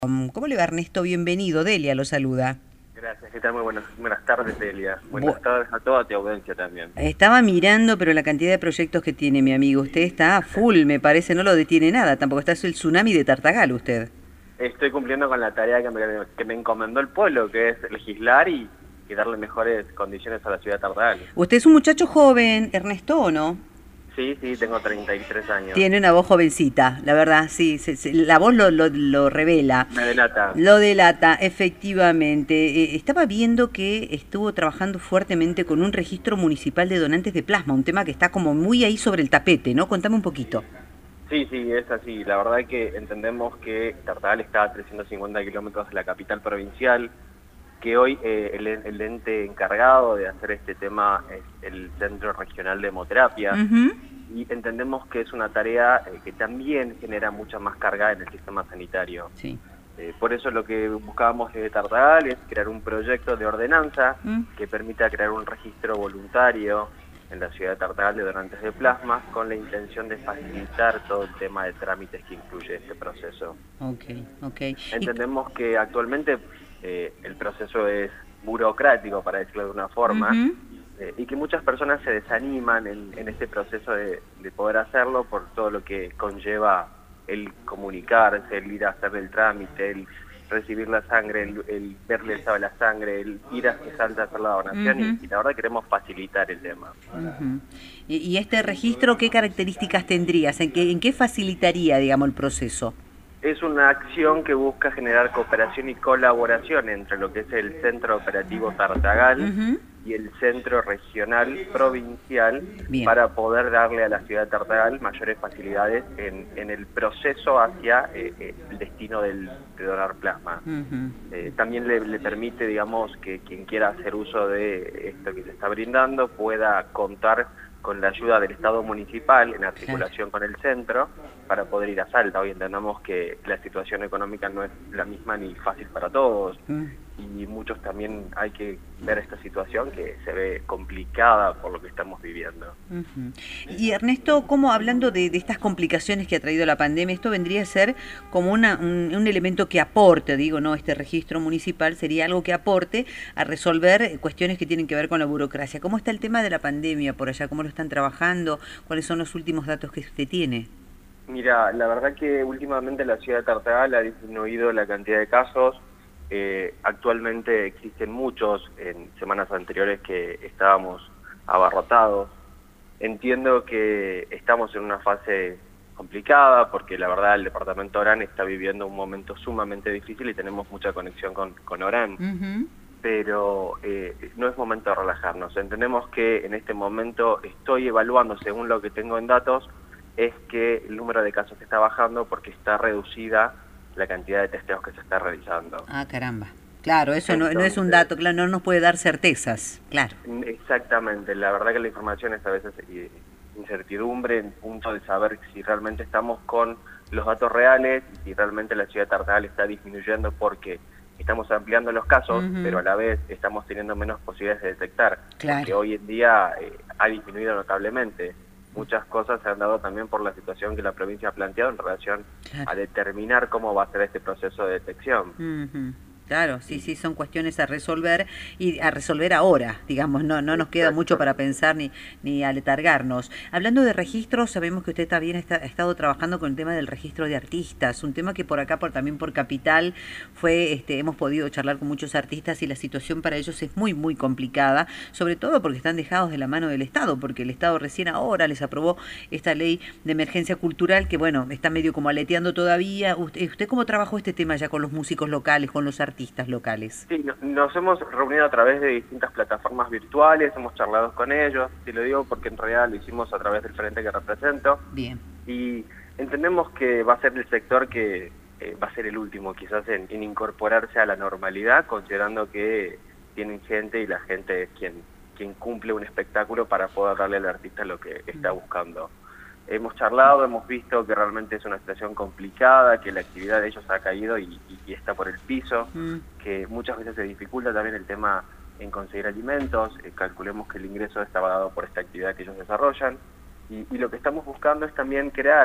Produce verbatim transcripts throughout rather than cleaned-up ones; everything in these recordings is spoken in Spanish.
Um, ¿Cómo le va, Ernesto? Bienvenido. Delia lo saluda. Gracias, ¿qué tal? Muy buenas, buenas tardes, Delia. Bu- Buenas tardes a toda tu audiencia también. Estaba mirando, pero la cantidad de proyectos que tiene mi amigo. Usted está a full, me parece, no lo detiene nada. Tampoco está el tsunami de Tartagal, usted. Estoy cumpliendo con la tarea que me, que me encomendó el pueblo, que es legislar y, y darle mejores condiciones a la ciudad de Tartagal. Usted es un muchacho joven, Ernesto, ¿o no? Sí, sí, tengo treinta y tres años. Tiene una voz jovencita, la verdad, sí. Se- se- la voz lo, lo, lo revela. Me delata. Lo delata, efectivamente. Eh, estaba viendo que estuvo trabajando fuertemente con un registro municipal de donantes de plasma, un tema que está como muy ahí sobre el tapete, ¿no? Contame un poquito. Sí, sí, es así. La verdad es que entendemos que Tartagal está a trescientos cincuenta kilómetros de la capital provincial, que hoy eh, el, el ente encargado de hacer este tema es el Centro Regional de Hemoterapia. Ujú. Y entendemos que es una tarea eh, que también genera mucha más carga en el sistema sanitario. Sí. Eh, por eso lo que buscábamos desde Tartagal es crear un proyecto de ordenanza Mm. que permita crear un registro voluntario en la ciudad de Tartagal de donantes de plasma, con la intención de facilitar todo el tema de trámites que incluye este proceso. Ok, ok. Y- Entendemos que actualmente eh, el proceso es burocrático, para decirlo de una forma, Ujú. eh, y que muchas personas se desaniman en, en este proceso de, de poder hacerlo por todo lo que conlleva el comunicarse, el ir a hacer el trámite, el recibir la sangre, el, el verle el estado de la sangre, el ir a Salta a hacer la donación, Ujú. y, y la verdad queremos facilitar el tema. Ujú. Y, y este registro, ¿qué características tendrías? ¿En qué, en qué facilitaría, digamos, el proceso? Es una acción que busca generar cooperación y colaboración entre lo que es el Centro Operativo Tartagal Ujú. y el Centro Regional Provincial, Bien. para poder darle a la ciudad de Tartagal mayores facilidades en, en el proceso hacia eh, eh, el destino del, de donar plasma. Ujú. Eh, también le, le permite, digamos, que quien quiera hacer uso de esto que se está brindando pueda contar con la ayuda del Estado municipal en articulación con el centro para poder ir a Salta. Hoy entendamos que la situación económica no es la misma ni fácil para todos, Mm. y muchos también hay que ver esta situación que se ve complicada por lo que estamos viviendo. Ujú. Y Ernesto, ¿cómo hablando de, de estas complicaciones que ha traído la pandemia, esto vendría a ser como una, un, un elemento que aporte, digo, no, este registro municipal sería algo que aporte a resolver cuestiones que tienen que ver con la burocracia? ¿Cómo está el tema de la pandemia por allá? ¿Cómo lo están trabajando? ¿Cuáles son los últimos datos que usted tiene? Mira, la verdad que últimamente la ciudad de Tartagal ha disminuido la cantidad de casos. Eh, actualmente existen muchos, en semanas anteriores que estábamos abarrotados. Entiendo que estamos en una fase complicada porque la verdad el departamento Orán está viviendo un momento sumamente difícil y tenemos mucha conexión con, con Orán. Ujú. Pero eh, no es momento de relajarnos. Entendemos que en este momento estoy evaluando, según lo que tengo en datos, es que el número de casos está bajando porque está reducida la cantidad de testeos que se está realizando. Ah, caramba. Claro, eso no, no es un Entonces, dato, claro, no nos puede dar certezas, claro. exactamente, la verdad que la información es a veces eh, incertidumbre en punto de saber si realmente estamos con los datos reales y si realmente la ciudad de Tartagal está disminuyendo porque estamos ampliando los casos, Ujú. pero a la vez estamos teniendo menos posibilidades de detectar, Claro. porque hoy en día eh, ha disminuido notablemente. Muchas cosas se han dado también por la situación que la provincia ha planteado en relación Claro. a determinar cómo va a ser este proceso de detección. Ujú. Claro, sí, sí, son cuestiones a resolver y a resolver ahora, digamos, no, no nos queda mucho para pensar ni, ni aletargarnos. Hablando de registros, sabemos que usted también está, ha estado trabajando con el tema del registro de artistas, un tema que por acá, por, también por Capital, fue, este, hemos podido charlar con muchos artistas y la situación para ellos es muy, muy complicada, sobre todo porque están dejados de la mano del Estado, porque el Estado recién ahora les aprobó esta ley de emergencia cultural que, bueno, está medio como aleteando todavía. ¿Usted, usted cómo trabajó este tema ya con los músicos locales, con los artistas locales? Sí, no- nos hemos reunido a través de distintas plataformas virtuales, hemos charlado con ellos, y lo digo porque en realidad lo hicimos a través del frente que represento, Bien. y entendemos que va a ser el sector que eh, va a ser el último quizás en, en incorporarse a la normalidad, considerando que tienen gente y la gente es quien, quien cumple un espectáculo para poder darle al artista lo que está buscando. Hemos charlado, hemos visto que realmente es una situación complicada, que la actividad de ellos ha caído y, y, y está por el piso, Mm. que muchas veces se dificulta también el tema en conseguir alimentos. Eh, calculemos que el ingreso estaba dado por esta actividad que ellos desarrollan, y, y lo que estamos buscando es también crear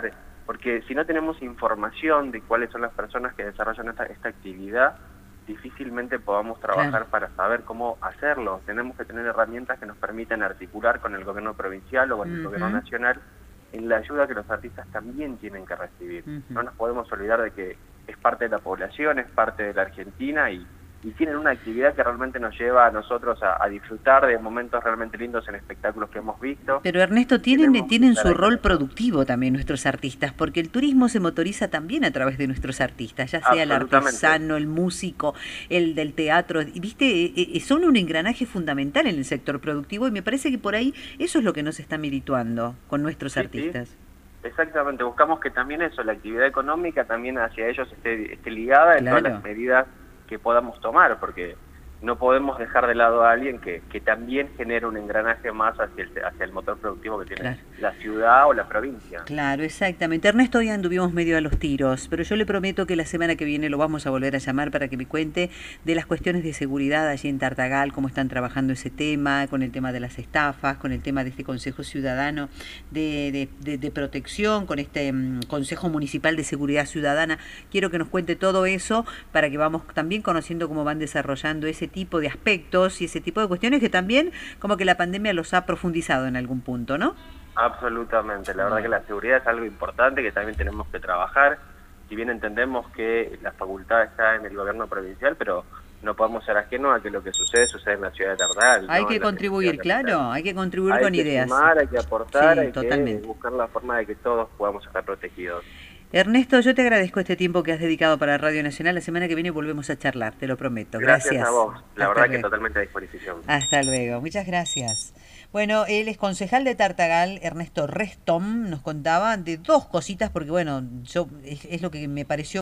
porque si no tenemos información de cuáles son las personas que desarrollan esta, esta actividad, difícilmente podamos trabajar Claro. para saber cómo hacerlo. Tenemos que tener herramientas que nos permitan articular con el gobierno provincial o con el Ujú. gobierno nacional en la ayuda que los artistas también tienen que recibir. Ujú. No nos podemos olvidar de que es parte de la población, es parte de la Argentina y, y tienen una actividad que realmente nos lleva a nosotros a, a disfrutar de momentos realmente lindos en espectáculos que hemos visto. Pero Ernesto, tienen, Tenemos que tienen estar su ahí rol con eso. productivo también nuestros artistas, porque el turismo se motoriza también a través de nuestros artistas, ya sea el Absolutamente. artesano, el músico, el del teatro, y viste, Eh, eh, son un engranaje fundamental en el sector productivo y me parece que por ahí eso es lo que nos está merituando con nuestros Sí, sí. artistas. Exactamente, buscamos que también eso, la actividad económica también hacia ellos esté, esté ligada en Claro. todas las medidas que podamos tomar, porque no podemos dejar de lado a alguien que, que también genera un engranaje más hacia el, hacia el motor productivo que tiene Claro. la ciudad o la provincia. Claro, exactamente. Ernesto, hoy anduvimos medio a los tiros, pero yo le prometo que la semana que viene lo vamos a volver a llamar para que me cuente de las cuestiones de seguridad allí en Tartagal, cómo están trabajando ese tema, con el tema de las estafas, con el tema de este Consejo Ciudadano de, de, de, de Protección, con este um, Consejo Municipal de Seguridad Ciudadana. Quiero que nos cuente todo eso para que vamos también conociendo cómo van desarrollando ese tipo de aspectos y ese tipo de cuestiones que también como que la pandemia los ha profundizado en algún punto, ¿no? Absolutamente, la verdad que la seguridad es algo importante que también tenemos que trabajar, si bien entendemos que la facultad está en el gobierno provincial, pero no podemos ser ajenos a que lo que sucede sucede en la ciudad de Tartagal. Hay ¿no? que En la contribuir, ciudad de claro, hay que contribuir Hay con que ideas. sumar, hay que aportar, Sí, hay totalmente. que buscar la forma de que todos podamos estar protegidos. Ernesto, yo te agradezco este tiempo que has dedicado para Radio Nacional. La semana que viene volvemos a charlar, te lo prometo. Gracias. Gracias a vos, la Hasta verdad que luego. totalmente a disposición. Hasta luego, muchas gracias. Bueno, él es concejal de Tartagal, Ernesto Restom, nos contaba de dos cositas, porque bueno, yo es, es lo que me pareció